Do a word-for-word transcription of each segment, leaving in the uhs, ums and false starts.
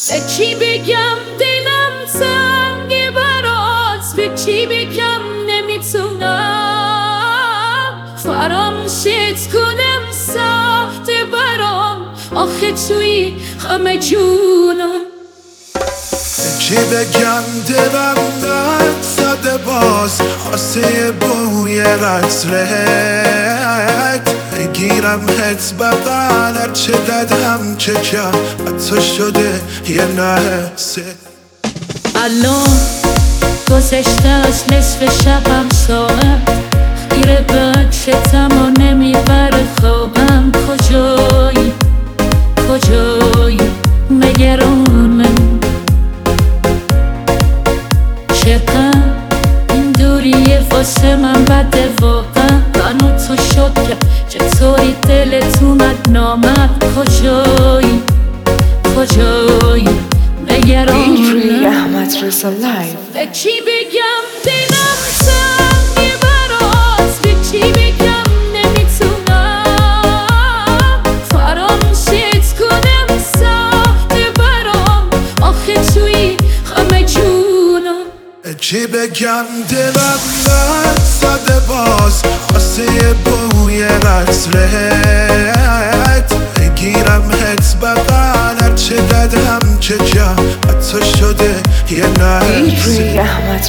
به چی بگم دلم تنگ برات، به چی بگم نمیتونم فراموشت کنم سخته برام، آخه توی همه جونم. به چی بگم دلم درد زده باز، خواسته بوی رطرت بگیرم حت بغل، هرچه ددم چه کم حتی شده یه نحسه. الان گذشته از نصف شبم ساعت گیره بچتم و نمیبره خوابم. کجایی کجایی نگرانم، چقدر این دوریه واسه من بده واقعا. منو تو شد که چطوری دلت اومد نامد. کجایی کجایی نگرانم. به چی بگم دلم تنگ برات، به چی بگم نمیتونم فراموشت کنم سخته برام، آخه توی همه جونم. به چی بگم دلم درد زده باز، خواسته بوی رطرت بگیرم حت بغل، هرچه ددم چه کم حتی شده یه نحسه.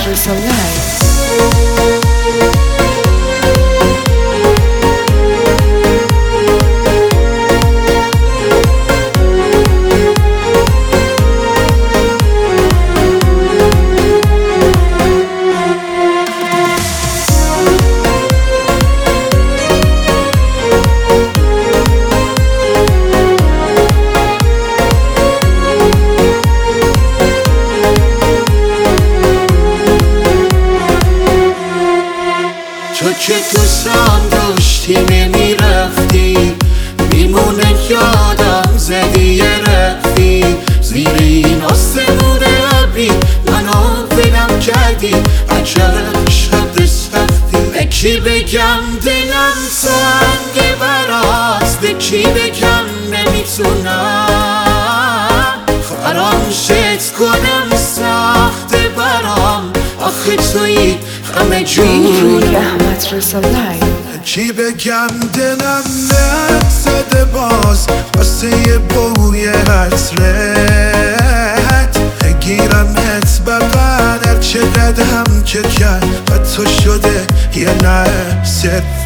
تو که دوستم داشتی نمیرفتی، میمونه یادم زدی یه رفتی زیر این آسمون ابری منو ولم کردی، عجب شب سختی. به کی بگم دلم تنگ برات، به کی بگم نمیتونم فراموشت کنم سخته برام، آخه توی همه جونم. چی بگم دلم نت زده باز، واسه یه بوی حسرت بگیرم حت بغل، هرچه ددم چه کرد حتی شده یه نحسه.